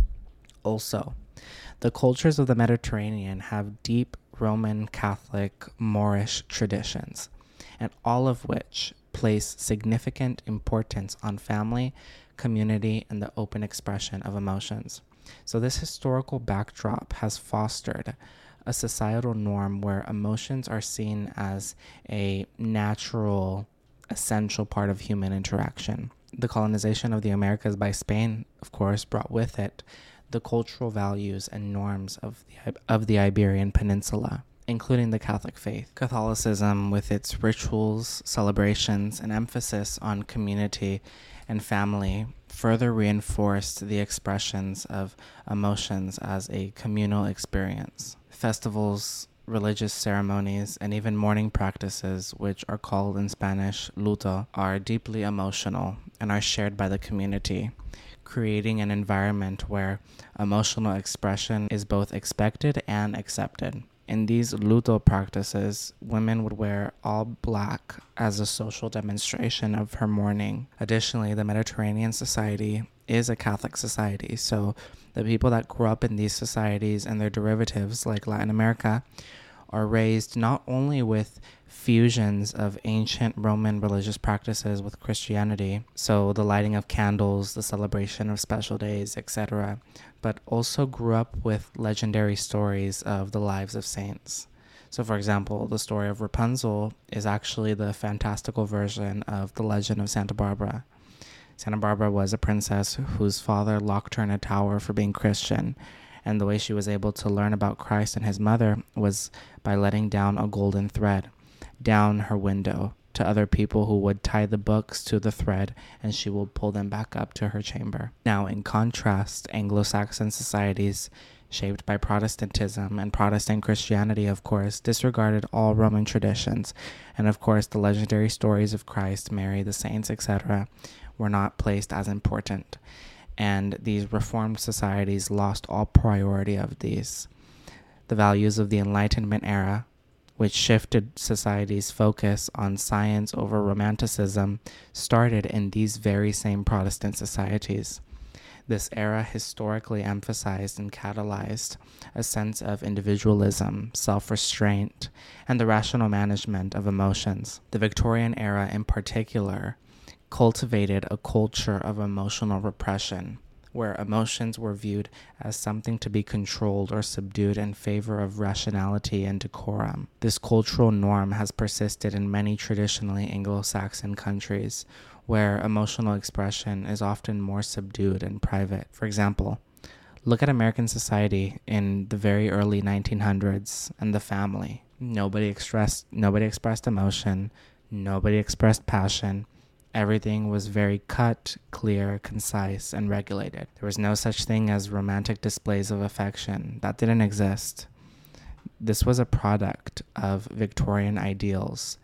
Also, the cultures of the Mediterranean have deep Roman Catholic Moorish traditions, and all of which place significant importance on family, community, and the open expression of emotions. So this historical backdrop has fostered a societal norm where emotions are seen as a natural, essential part of human interaction. The colonization of the Americas by Spain, of course, brought with it the cultural values and norms of the, of the Iberian Peninsula, including the Catholic faith. Catholicism, with its rituals, celebrations, and emphasis on community and family, further reinforced the expressions of emotions as a communal experience. Festivals, religious ceremonies, and even mourning practices, which are called in Spanish luto, are deeply emotional and are shared by the community, creating an environment where emotional expression is both expected and accepted. In these luto practices, women would wear all black as a social demonstration of her mourning. Additionally, the Mediterranean society is a Catholic society, so the people that grew up in these societies and their derivatives, like Latin America, are raised not only with fusions of ancient Roman religious practices with Christianity, so the lighting of candles, the celebration of special days, et cetera, but also grew up with legendary stories of the lives of saints. So, for example, the story of Rapunzel is actually the fantastical version of the legend of Santa Barbara. Santa Barbara was a princess whose father locked her in a tower for being Christian, and the way she was able to learn about Christ and his mother was by letting down a golden thread down her window to other people who would tie the books to the thread, and she will pull them back up to her chamber. Now, in contrast, Anglo-Saxon societies, shaped by Protestantism and Protestant Christianity, of course, disregarded all Roman traditions, and of course the legendary stories of Christ, Mary, the saints, et cetera were not placed as important, and these reformed societies lost all priority of these. The values of the Enlightenment era, which shifted society's focus on science over romanticism, started in these very same Protestant societies. This era historically emphasized and catalyzed a sense of individualism, self-restraint, and the rational management of emotions. The Victorian era in particular cultivated a culture of emotional repression, where emotions were viewed as something to be controlled or subdued in favor of rationality and decorum. This cultural norm has persisted in many traditionally Anglo-Saxon countries, where emotional expression is often more subdued and private. For example, look at American society in the very early nineteen hundreds and the family. Nobody expressed, nobody expressed emotion, nobody expressed passion. Everything was very cut, clear, concise, and regulated. There was no such thing as romantic displays of affection. That didn't exist. This was a product of Victorian ideals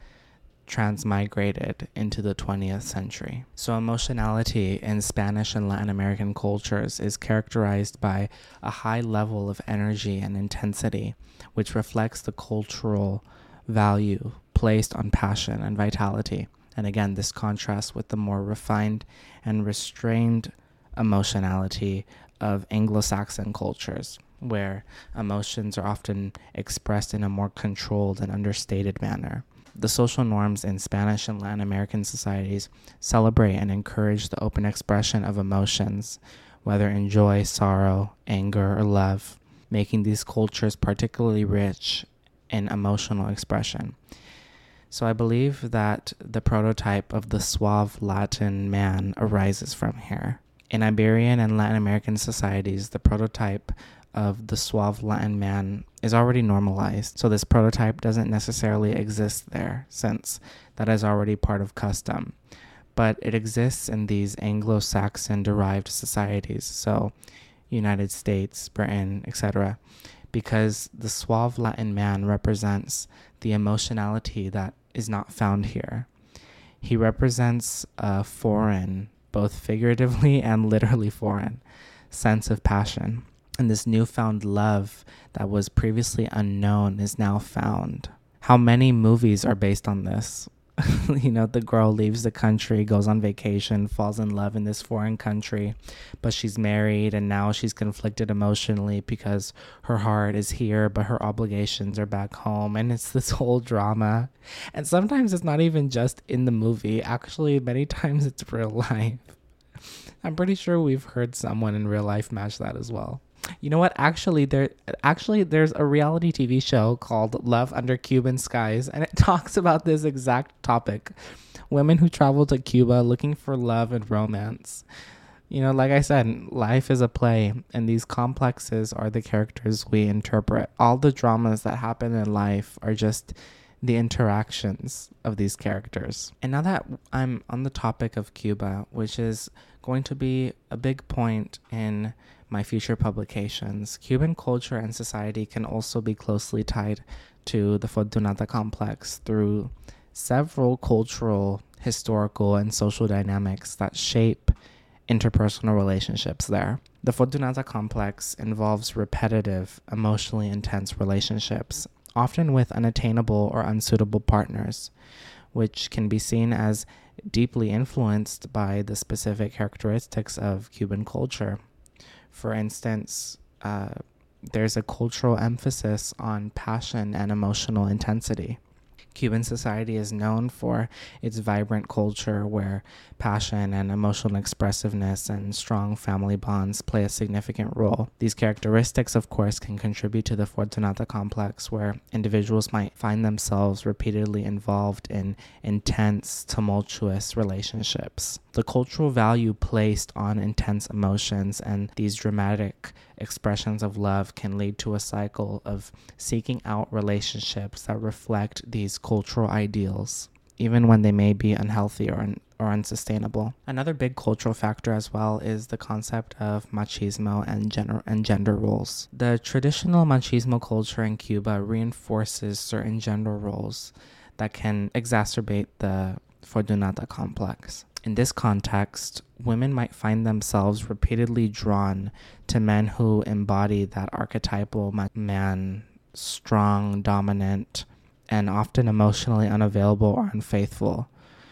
transmigrated into the twentieth century. So emotionality in Spanish and Latin American cultures is characterized by a high level of energy and intensity, which reflects the cultural value placed on passion and vitality. And again, this contrasts with the more refined and restrained emotionality of Anglo-Saxon cultures, where emotions are often expressed in a more controlled and understated manner. The social norms in Spanish and Latin American societies celebrate and encourage the open expression of emotions, whether in joy, sorrow, anger, or love, making these cultures particularly rich in emotional expression. So I believe that the prototype of the suave Latin man arises from here. In Iberian and Latin American societies, the prototype of the suave Latin man is already normalized. So this prototype doesn't necessarily exist there, since that is already part of custom. But it exists in these Anglo-Saxon derived societies, so United States, Britain, et cetera, because the suave Latin man represents the emotionality that is not found here. He represents a foreign, both figuratively and literally foreign, sense of passion. And this newfound love that was previously unknown is now found. How many movies are based on this? You know, the girl leaves the country, goes on vacation, falls in love in this foreign country, but she's married and now she's conflicted emotionally because her heart is here, but her obligations are back home. And it's this whole drama. And sometimes it's not even just in the movie. Actually, many times it's real life. I'm pretty sure we've heard someone in real life match that as well. You know what? Actually, there actually there's a reality T V show called Love Under Cuban Skies, and it talks about this exact topic. Women who travel to Cuba looking for love and romance. You know, like I said, life is a play, and these complexes are the characters we interpret. All the dramas that happen in life are just the interactions of these characters. And now that I'm on the topic of Cuba, which is going to be a big point in my future publications, Cuban culture and society can also be closely tied to the Fortunata complex through several cultural, historical, and social dynamics that shape interpersonal relationships there. The Fortunata complex involves repetitive, emotionally intense relationships, often with unattainable or unsuitable partners, which can be seen as deeply influenced by the specific characteristics of Cuban culture. For instance, uh, there's a cultural emphasis on passion and emotional intensity. Cuban society is known for its vibrant culture where passion and emotional expressiveness and strong family bonds play a significant role. These characteristics, of course, can contribute to the Fortunata complex, where individuals might find themselves repeatedly involved in intense, tumultuous relationships. The cultural value placed on intense emotions and these dramatic expressions of love can lead to a cycle of seeking out relationships that reflect these cultural ideals, even when they may be unhealthy or un- or unsustainable. Another big cultural factor as well is the concept of machismo and gender and gender roles. The traditional machismo culture in Cuba reinforces certain gender roles that can exacerbate the Fortunata complex. In this context, women might find themselves repeatedly drawn to men who embody that archetypal man, strong, dominant, and often emotionally unavailable or unfaithful.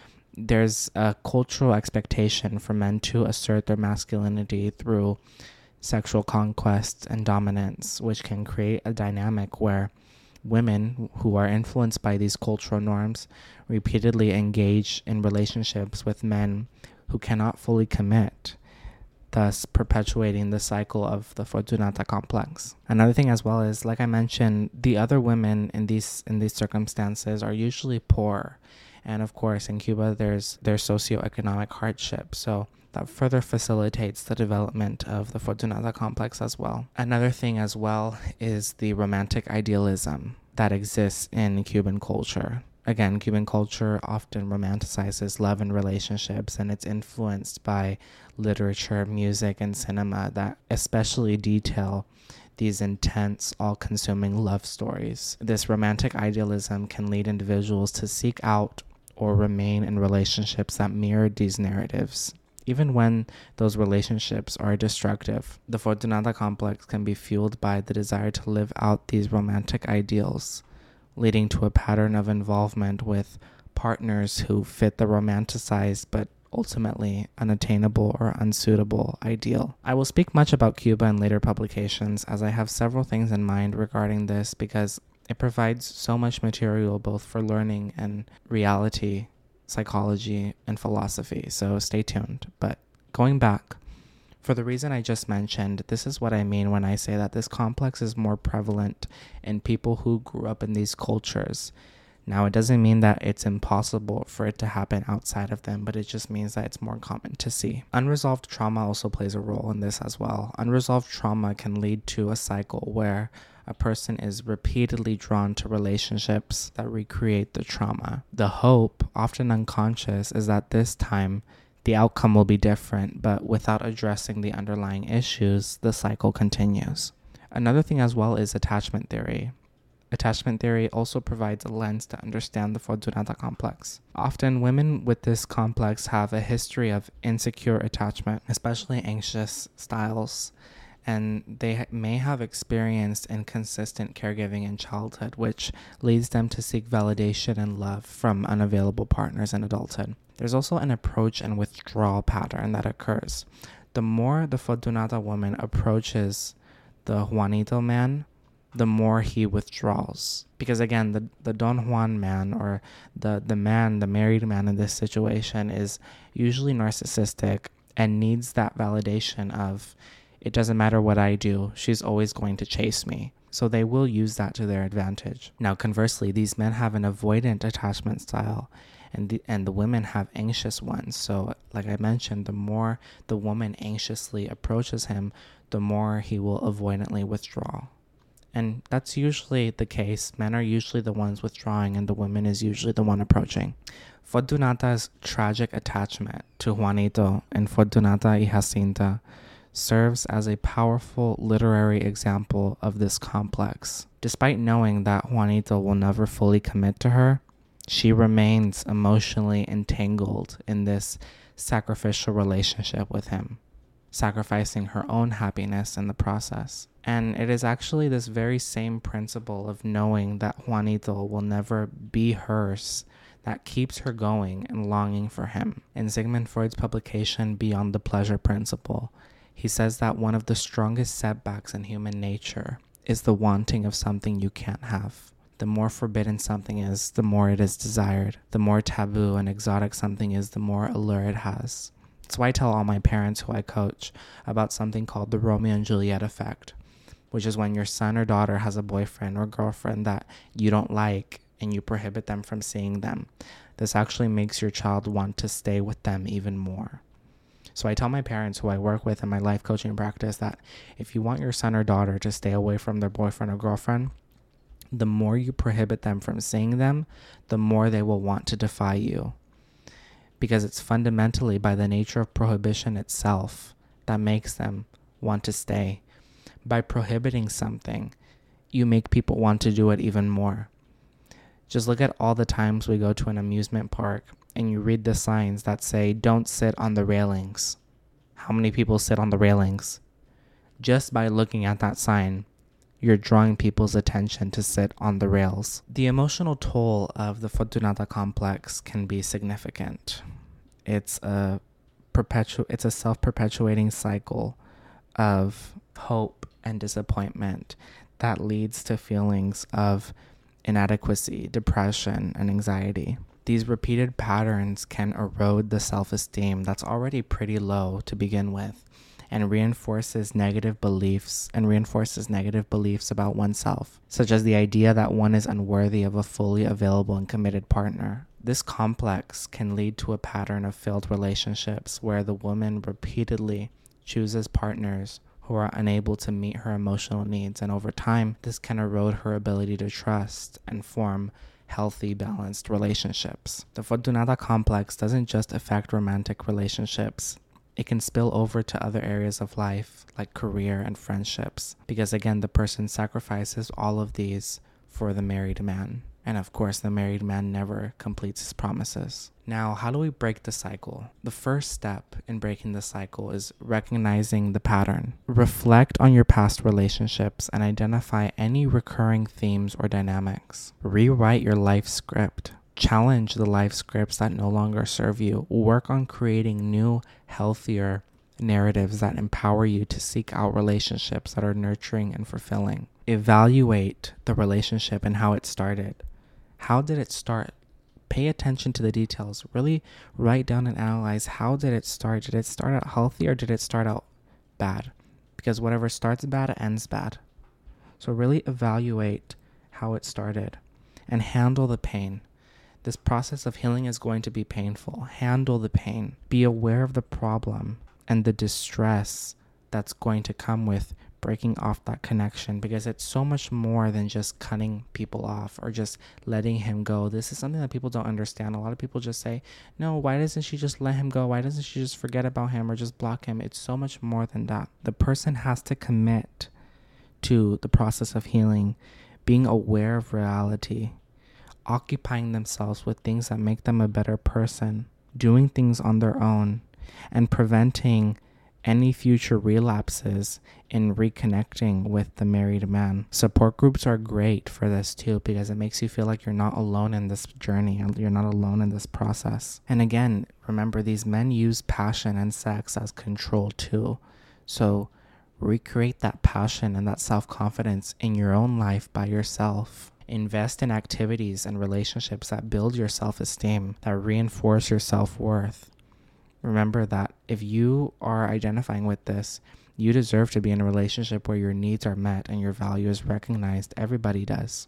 There's a cultural expectation for men to assert their masculinity through sexual conquest and dominance, which can create a dynamic where women who are influenced by these cultural norms repeatedly engage in relationships with men who cannot fully commit, thus perpetuating the cycle of the Fortunata complex. Another thing as well is, like I mentioned, the other women in these in these circumstances are usually poor. And of course, in Cuba, there's there's socioeconomic hardship. So that further facilitates the development of the Fortunata complex as well. Another thing as well is the romantic idealism that exists in Cuban culture. Again, Cuban culture often romanticizes love and relationships, and it's influenced by literature, music, and cinema that especially detail these intense, all-consuming love stories. This romantic idealism can lead individuals to seek out or remain in relationships that mirror these narratives, even when those relationships are destructive. The Fortunata complex can be fueled by the desire to live out these romantic ideals, leading to a pattern of involvement with partners who fit the romanticized but ultimately unattainable or unsuitable ideal. I will speak much about Cuba in later publications, as I have several things in mind regarding this because it provides so much material both for learning and reality, psychology, and philosophy, so stay tuned. But going back, For the reason I just mentioned, this is what I mean when I say that this complex is more prevalent in people who grew up in these cultures. Now, it doesn't mean that it's impossible for it to happen outside of them, but it just means that it's more common to see. Unresolved trauma also plays a role in this as well. Unresolved trauma can lead to a cycle where a person is repeatedly drawn to relationships that recreate the trauma. The hope, often unconscious, is that this time the outcome will be different, but without addressing the underlying issues, the cycle continues. Another thing as well is attachment theory. Attachment theory also provides a lens to understand the Fortunata complex. Often, women with this complex have a history of insecure attachment, especially anxious styles, and they may have experienced inconsistent caregiving in childhood, which leads them to seek validation and love from unavailable partners in adulthood. There's also an approach and withdrawal pattern that occurs. The more the Fortunata woman approaches the Juanito man, the more he withdraws. Because again, the, the Don Juan man, or the, the man, the married man in this situation, is usually narcissistic and needs that validation of, it doesn't matter what I do, she's always going to chase me. So they will use that to their advantage. Now, conversely, these men have an avoidant attachment style, and the, and the women have anxious ones. So like I mentioned, the more the woman anxiously approaches him, the more he will avoidantly withdraw. And that's usually the case. Men are usually the ones withdrawing, and the woman is usually the one approaching. Fortunata's tragic attachment to Juanito and Fortunata y Jacinta serves as a powerful literary example of this complex. Despite knowing that Juanito will never fully commit to her, she remains emotionally entangled in this sacrificial relationship with him, sacrificing her own happiness in the process. And it is actually this very same principle of knowing that Juanito will never be hers that keeps her going and longing for him. In Sigmund Freud's publication, Beyond the Pleasure Principle, he says that one of the strongest setbacks in human nature is the wanting of something you can't have. The more forbidden something is, the more it is desired. The more taboo and exotic something is, the more allure it has. That's why I tell all my parents who I coach about something called the Romeo and Juliet effect, which is when your son or daughter has a boyfriend or girlfriend that you don't like and you prohibit them from seeing them. This actually makes your child want to stay with them even more. So I tell my parents who I work with in my life coaching practice that if you want your son or daughter to stay away from their boyfriend or girlfriend, the more you prohibit them from seeing them, the more they will want to defy you. Because it's fundamentally by the nature of prohibition itself that makes them want to stay. By prohibiting something, you make people want to do it even more. Just look at all the times we go to an amusement park and you read the signs that say, don't sit on the railings. How many people sit on the railings? Just by looking at that sign, you're drawing people's attention to sit on the rails. The emotional toll of the Fortunata complex can be significant. It's a perpetu- it's a self-perpetuating cycle of hope and disappointment that leads to feelings of inadequacy, depression, and anxiety. These repeated patterns can erode the self-esteem that's already pretty low to begin with, and reinforces negative beliefs and reinforces negative beliefs about oneself, such as the idea that one is unworthy of a fully available and committed partner. This complex can lead to a pattern of failed relationships where the woman repeatedly chooses partners who are unable to meet her emotional needs, and over time, this can erode her ability to trust and form healthy, balanced relationships. The Fortunata complex doesn't just affect romantic relationships. It can spill over to other areas of life, like career and friendships, because again, the person sacrifices all of these for the married man. And of course, the married man never completes his promises. Now, how do we break the cycle? The first step in breaking the cycle is recognizing the pattern. Reflect on your past relationships and identify any recurring themes or dynamics. Rewrite your life script. Challenge the life scripts that no longer serve you. Work on creating new, healthier narratives that empower you to seek out relationships that are nurturing and fulfilling. Evaluate the relationship and how it started. How did it start? Pay attention to the details. Really write down and analyze, how did it start? Did it start out healthy or did it start out bad, because whatever starts bad ends bad. So really evaluate how it started and handle the pain. This process of healing is going to be painful. Handle the pain. Be aware of the problem and the distress that's going to come with breaking off that connection, because it's so much more than just cutting people off or just letting him go. This is something that people don't understand. A lot of people just say, no, why doesn't she just let him go? Why doesn't she just forget about him or just block him? It's so much more than that. The person has to commit to the process of healing, being aware of reality, occupying themselves with things that make them a better person, doing things on their own, and preventing any future relapses in reconnecting with the married man. Support groups are great for this too, because it makes you feel like you're not alone in this journey. You're not alone in this process. And again, remember, these men use passion and sex as control too. So recreate that passion and that self-confidence in your own life by yourself. Invest in activities and relationships that build your self-esteem, that reinforce your self-worth. Remember that if you are identifying with this, you deserve to be in a relationship where your needs are met and your value is recognized. Everybody does.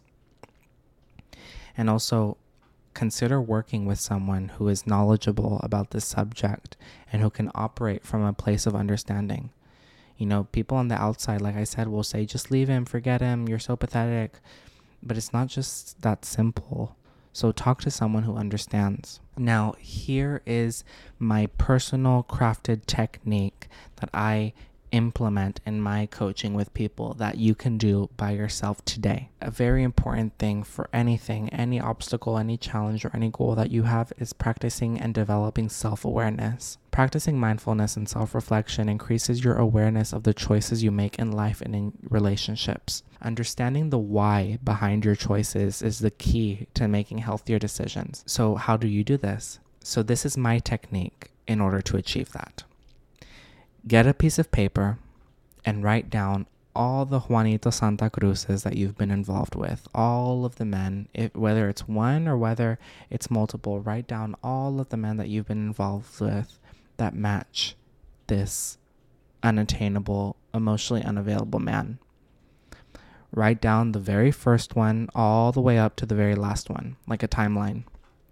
And also, consider working with someone who is knowledgeable about this subject and who can operate from a place of understanding. You know, people on the outside, like I said, will say, just leave him, forget him, you're so pathetic. But it's not just that simple. So talk to someone who understands. Now, here is my personal crafted technique that I implement in my coaching with people that you can do by yourself today. A very important thing for anything, any obstacle, any challenge, or any goal that you have is practicing and developing self-awareness. Practicing mindfulness and self-reflection increases your awareness of the choices you make in life and in relationships. Understanding the why behind your choices is the key to making healthier decisions. So how do you do this? So this is my technique in order to achieve that. Get a piece of paper and write down all the Juanito Santa Cruzes that you've been involved with, all of the men, if, whether it's one or whether it's multiple. Write down all of the men that you've been involved with that match this unattainable, emotionally unavailable man. Write down the very first one all the way up to the very last one, like a timeline.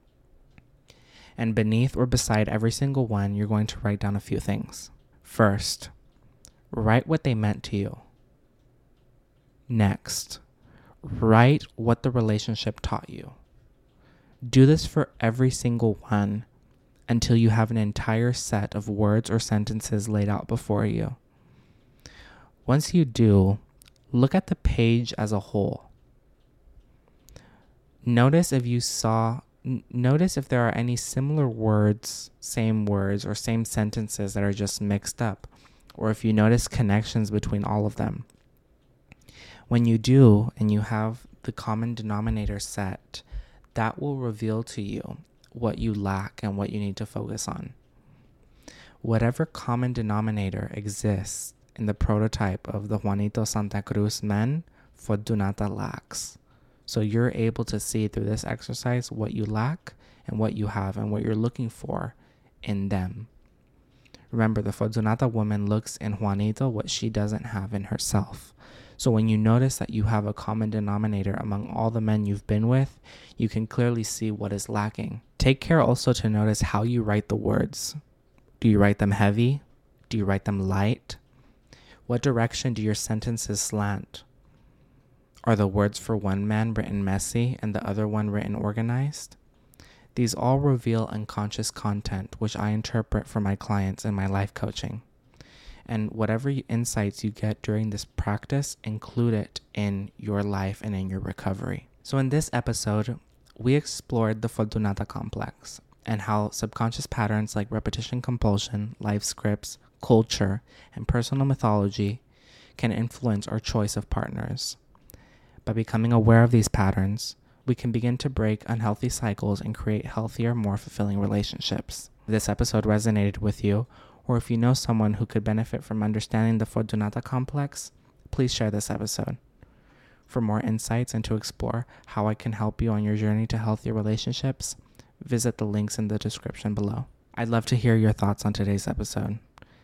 And beneath or beside every single one, you're going to write down a few things. First, write what they meant to you. Next, write what the relationship taught you. Do this for every single one until you have an entire set of words or sentences laid out before you. Once you do, look at the page as a whole. Notice if you saw, n- notice if there are any similar words, same words, or same sentences that are just mixed up, or if you notice connections between all of them. When you do, and you have the common denominator set, that will reveal to you what you lack and what you need to focus on. Whatever common denominator exists in the prototype of the Juanito Santa Cruz men, Fortunata lacks. So you're able to see through this exercise what you lack and what you have and what you're looking for in them. Remember, the Fortunata woman looks in Juanito what she doesn't have in herself. So when you notice that you have a common denominator among all the men you've been with, you can clearly see what is lacking. Take care also to notice how you write the words. Do you write them heavy? Do you write them light? What direction do your sentences slant? Are the words for one man written messy and the other one written organized? These all reveal unconscious content, which I interpret for my clients in my life coaching. And whatever insights you get during this practice, include it in your life and in your recovery. So in this episode, we explored the Fortunata complex and how subconscious patterns like repetition compulsion, life scripts, culture, and personal mythology can influence our choice of partners. By becoming aware of these patterns, we can begin to break unhealthy cycles and create healthier, more fulfilling relationships. If this episode resonated with you, or if you know someone who could benefit from understanding the Fortunata complex, please share this episode. For more insights and to explore how I can help you on your journey to healthier relationships, visit the links in the description below. I'd love to hear your thoughts on today's episode.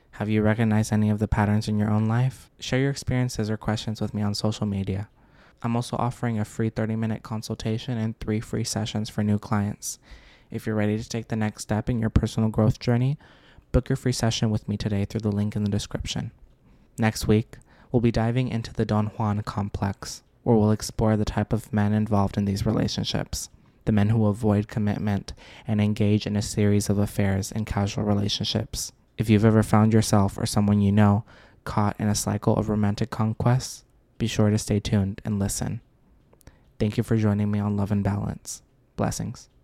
Have you recognized any of the patterns in your own life? Share your experiences or questions with me on social media. I'm also offering a free thirty-minute consultation and three free sessions for new clients. If you're ready to take the next step in your personal growth journey, book your free session with me today through the link in the description. Next week, we'll be diving into the Don Juan complex, where we'll explore the type of men involved in these relationships, the men who avoid commitment and engage in a series of affairs and casual relationships. If you've ever found yourself or someone you know caught in a cycle of romantic conquests, be sure to stay tuned and listen. Thank you for joining me on Love and Balance. Blessings.